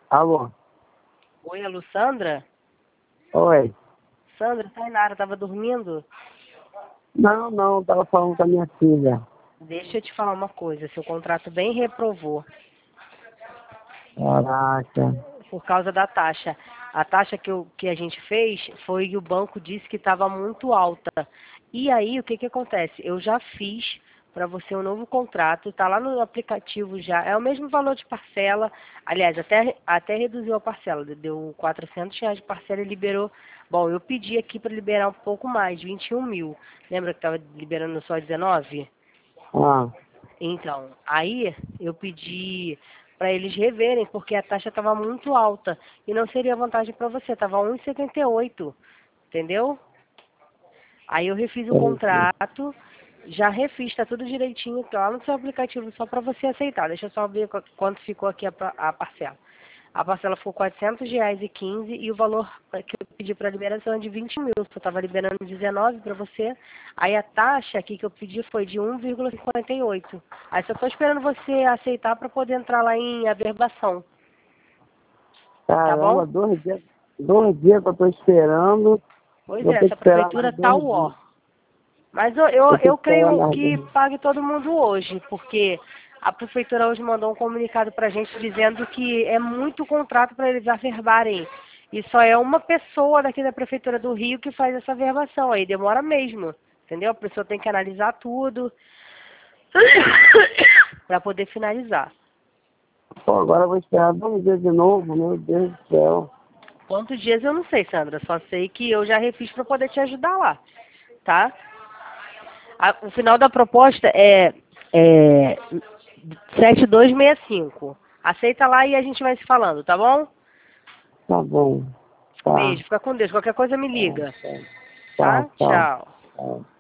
Alô? Oi, alô, Sandra? Oi. Sandra, Tainara, tava dormindo? Não, tava falando com a minha filha. Deixa eu te falar uma coisa, seu contrato bem reprovou Caraca. por causa da taxa. A taxa que a gente fez foi que o banco disse que estava muito alta. E aí, o que acontece? Eu já fiz para você um novo contrato, está lá no aplicativo já, é o mesmo valor de parcela, aliás, até reduziu a parcela, deu R$ 400 de parcela e liberou. Bom, eu pedi aqui para liberar um pouco mais, 21 mil. Lembra que estava liberando só 19? Ah, Então, aí eu pedi para eles reverem, porque a taxa estava muito alta e não seria vantagem para você, estava 1,78, entendeu? Aí eu refiz o entendi. contrato, já refiz, tá tudo direitinho, tá lá no seu aplicativo, só para você aceitar. Deixa eu só ver quanto ficou aqui a parcela. A parcela ficou R$ 400,15 e o valor que eu pedi para liberação é de 20 mil. Eu estava liberando 19 para você. Aí a taxa aqui que eu pedi foi de 1,58. Aí só estou esperando você aceitar para poder entrar lá em averbação. Tá bom? Caramba, 2 dias que eu tô esperando. Pois Vou é, ter que essa esperar prefeitura mais tá 2 dias. ó. Mas eu, Vou ter eu que esperar creio mais 2 que dias. pague todo mundo hoje, porque a prefeitura hoje mandou um comunicado para a gente dizendo que é muito contrato para eles averbarem. E só é uma pessoa daqui da prefeitura do Rio que faz essa averbação. Aí demora mesmo, entendeu? A pessoa tem que analisar tudo para poder finalizar. Pô, agora eu vou esperar 2 dias de novo, meu Deus do céu. Quantos dias eu não sei, Sandra. Só sei que eu já refiz para poder te ajudar lá, tá? O final da proposta é 7265. Aceita lá e a gente vai se falando, tá bom? Tá bom. Tá, Beijo, fica com Deus. Qualquer coisa me tá, liga, tá, tá, tá? tchau. Tchau. Tchau.